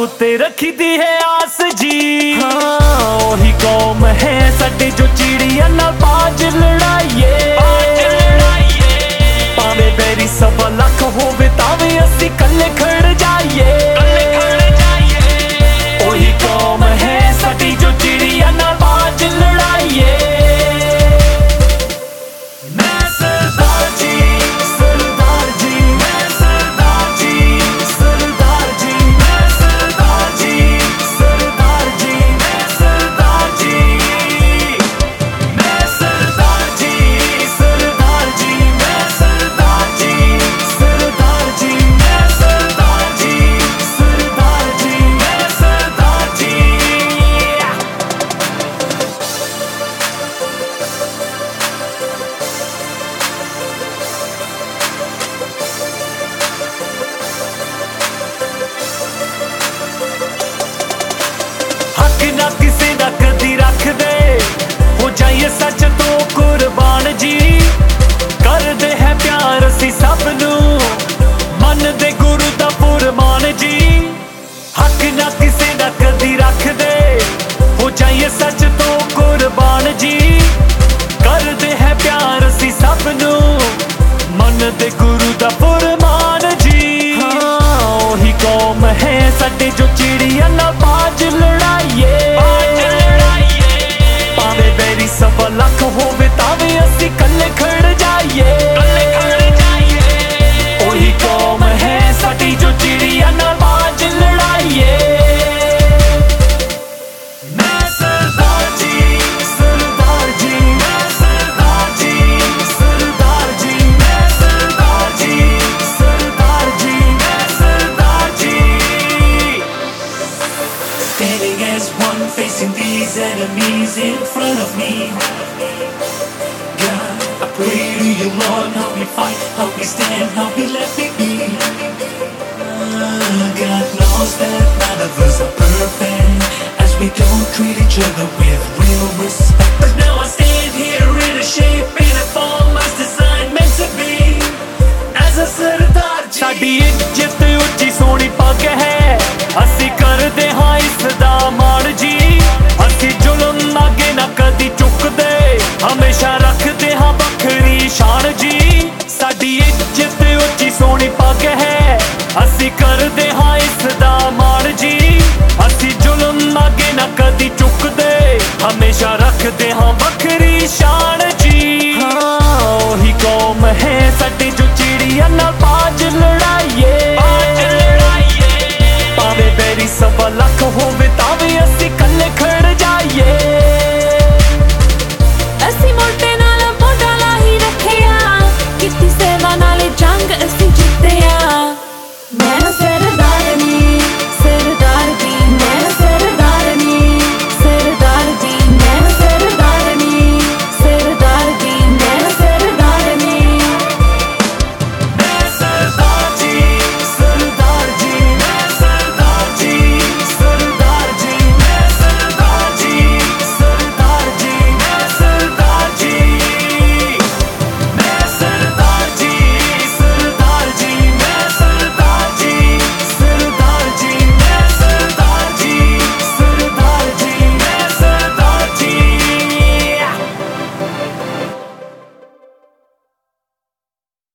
उत्ते रखी दी है आस जी। हाँ ओही कौम है साडी जो चिड़िया नाल बाज लड़ाइए। भावे बैरी सवा लख होवे तावे असी कल्ले खड़ जाइए। ओही कौम है साडी जो चिड़िया नाल बाज लड़ाइए। ना किसी दा कदी रख दे हो जाइए सच तो कुर्बान जी। कर दे है प्यार असी सब नू मन दे गुरु दा फुरमान जी। हक ना किसी दा कदी रख दे हो जाइए सच तो कुर्बान जी। कर दे है प्यार असी सब नू मन दे गुरु दा फुरमान जी। हाँ ओही कौम है साडे जो चिड़िया नाल बाज लड़ाइए। भावे बैरी सवा लख होवे तावे असी कल्ले खड़ जाइए। ओही कौम है साडी जो चिड़िया नाल बाज लड़ाइए। मैं सरदार जी सरदार जी मैं सरदार जी सरदार जी मैं सरदार जी सरदार जी मैं सरदार जी। Standing as one facing these enemies in front of me. God, I pray to you, Lord, help me fight, help me stand, help me let me be. God knows that none of us are perfect, as we don't treat each other with real respect. But now I stand here in a shape, in a form I was designed, meant to be. As a Sardar ji, साडी इज्जत उच्ची सोहनी पग है, असी करदे हां इसदा मान जी। असी जुल्म अगे ना कदी चुकदे, हमेशा रखदे हां बखरी शान जी। साडी इज्जत उच्ची सोहनी पग है, असी करदे हां इसदा मान जी। असी जुल्म अगे ना कदी चुकदे, हमेशा रखदे हां बखरी शान